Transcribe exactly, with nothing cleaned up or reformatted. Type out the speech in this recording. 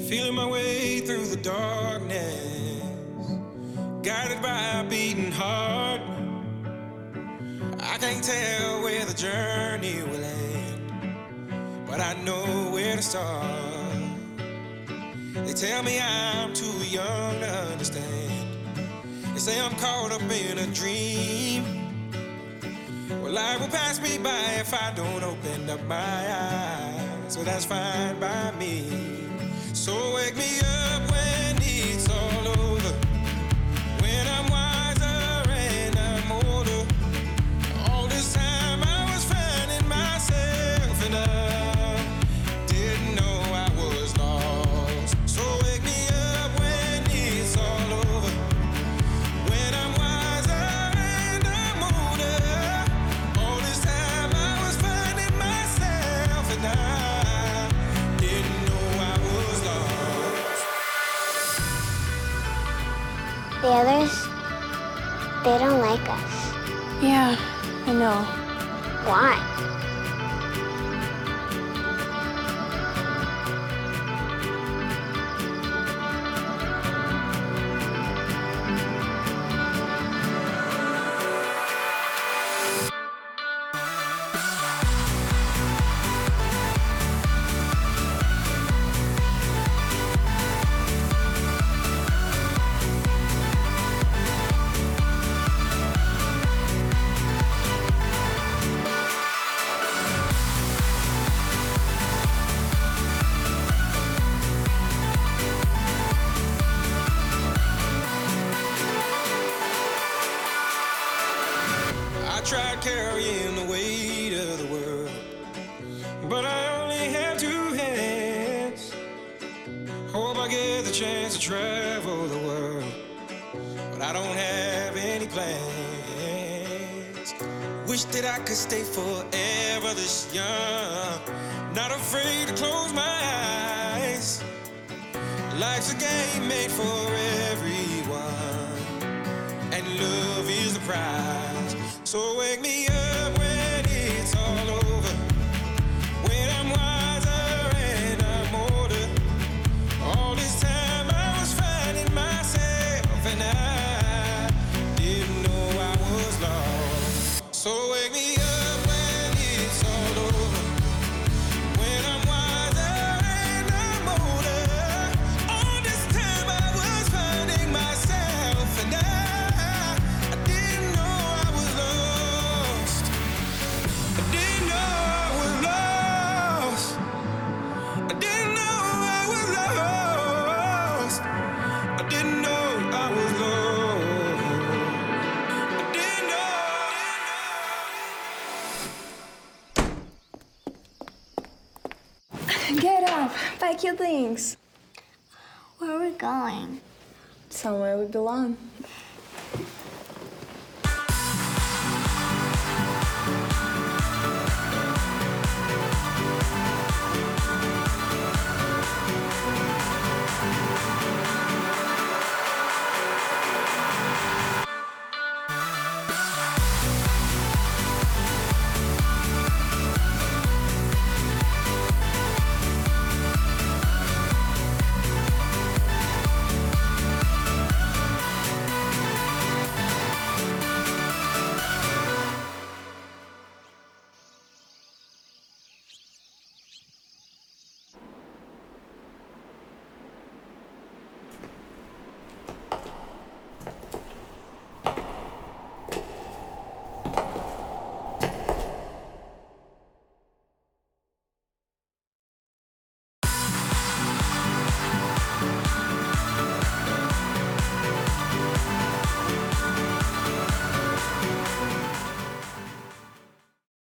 Feeling my way through the darkness, guided by a beating heart. I can't tell where the journey will end, but I know where to start. They tell me I'm too young to understand. They say I'm caught up in a dream. Well, life will pass me by if I don't open up my eyes. So that's fine by me. So wake me up when it's all over, when I'm wiser and I'm older. All this time I was finding myself and I didn't know I was lost. So wake me up when it's all over, when I'm wiser and I'm older. All this time I was finding myself and I didn't know I was lost. The others, they don't like us. Yeah, I know. Why? I tried carrying the weight of the world, but I only have two hands. Hope I get the chance to travel the world, but I don't have any plans. Wish that I could stay forever this young, not afraid to close my eyes. Life's a game made for everyone, and love is the prize. So wake me up when it's all over, when I'm wiser and I'm older. All this time I was finding myself and I didn't know I was lost. So wake me up when it's all over, when I'm wiser and I'm older. All this time I was finding myself and I I didn't know I was lost. I didn't know I was lost. I didn't know I was lost. I didn't know I was lost. I didn't know. Get up, pack your things. Where are we going? Somewhere we belong.